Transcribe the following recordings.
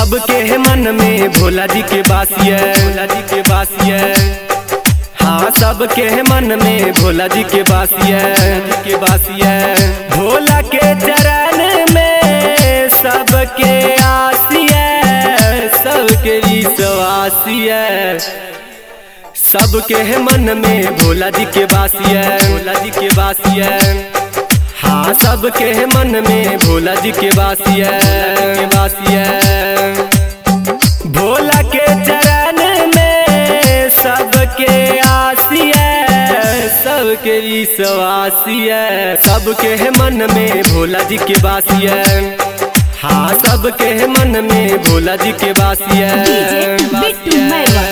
सबके है मन में भोला जी के बासिया, भोला जी के बासिया। हाँ सबके है मन में भोला जी के बासिया, जी के बासिया। भोला के चरण में सबके आसिया, सबके विश्वासिया। सबके है मन में भोला जी के बासिया, भोला जी के बासिया। हाँ सबके है मन में भोला जी के बासिया, के बासिया। भोला के चरण में सबके आसिया, सबके विश्वासिया। सबके है मन में भोला जी के बासिया। हाँ सबके है मन में भोला जी के बासिया, बासिया।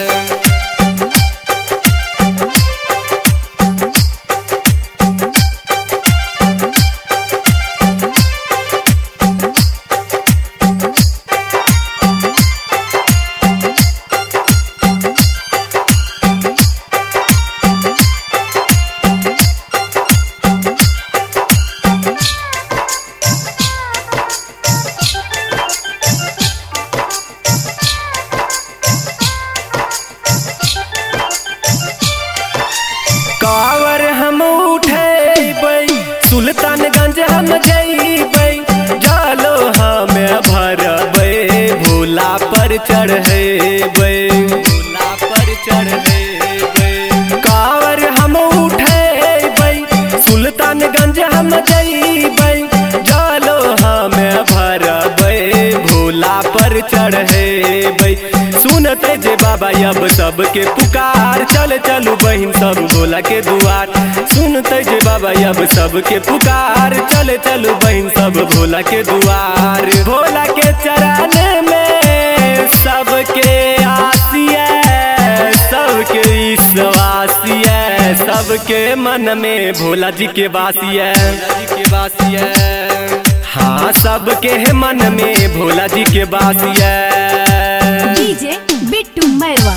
कावर हम उठेबै, सुल्तानगंज हम जइबै, जालो हमें भरबै, भोला पर चढ़ेबै, भोला पर चढ़ेबै। कावर हम उठेबै, सुल्तानगंज हम जइबै, जालो हमें भरबै, भोला पर चढ़ेबै। सुनते जे बाबा अब सबके पुकार, चल चलू बहिन सब भोला के दुआर। सुनते जे बाबा अब सबके पुकार, चल चलू बहिन सब भोला के दुआर। भोला के चरण में सबके आसिया, सबके विश्वासिया। सबके मन में भोला जी के बासिया, भोला जी के बासिया। हाँ सबके है मन में भोला जी के बासिया। डीजे बिट्टू मैरवा।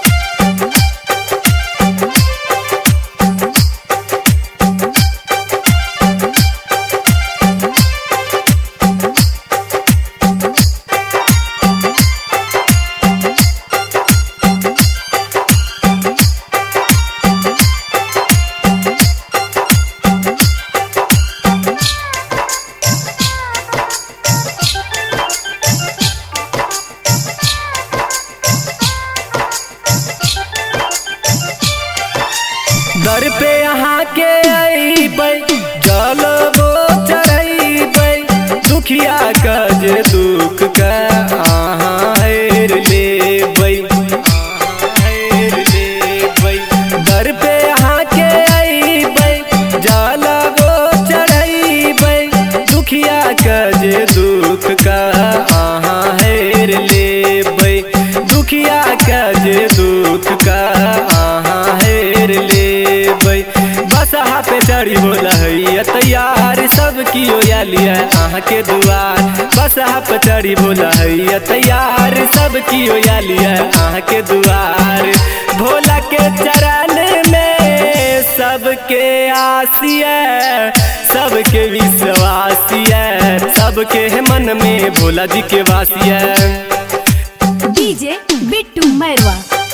दर पे यहाँ के अइबै, जलबो चढ़ैबै, दुखिया कज दुख का अहाँ हेर लेबै, हेर लेबै। दर पे यहाँ के अइबै, जलबो चढ़ैबै, दुखिया कज दुख का अहाँ हेर लेबै, दुखिया कज दुख का अहाँ हेर लेबै। बसहा पे चढ़ी भोला हैया तैयार, सब कियो आलिया अहाँ के दुआर। बसहा पे चढ़ी भोला हैया तैयार, सब कियो आलिया अहाँ के दुआर। भोला के चरण में सबके आसिया, सबके विश्वासिया। सबके है मन में भोला जी के बासिया। डीजे बिट्टू मैरवा।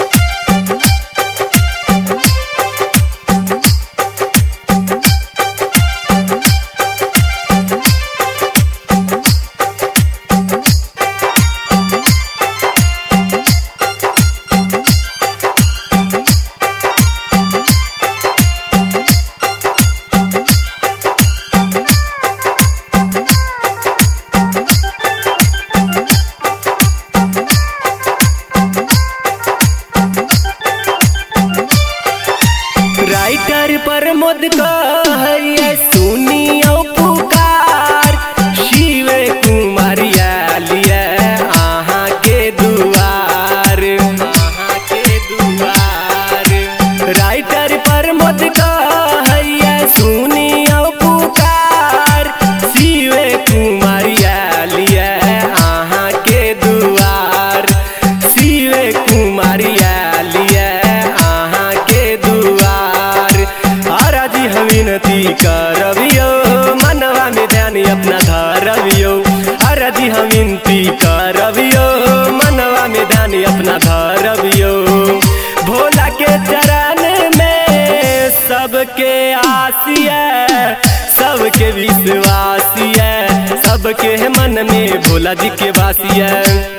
राइटर प्रमोद कहैया सुनियो पुकार, शिव कुमारिया लिया अहाँ के दुआर, अहाँ के दुआर। राइटर प्रमोद कहैया सुनियो पुकार, शिव कुमारिया लिया अहाँ के दुआर, शिव कुमारिया लिया अहाँ के दुआर। आराजी हम विनती करबियो, मनवा में ध्यान अपना धरबियो। आराजी हम विनती करबियो, आसिया सबके विश्वासिया सबके मन में भोला जी के वासिया।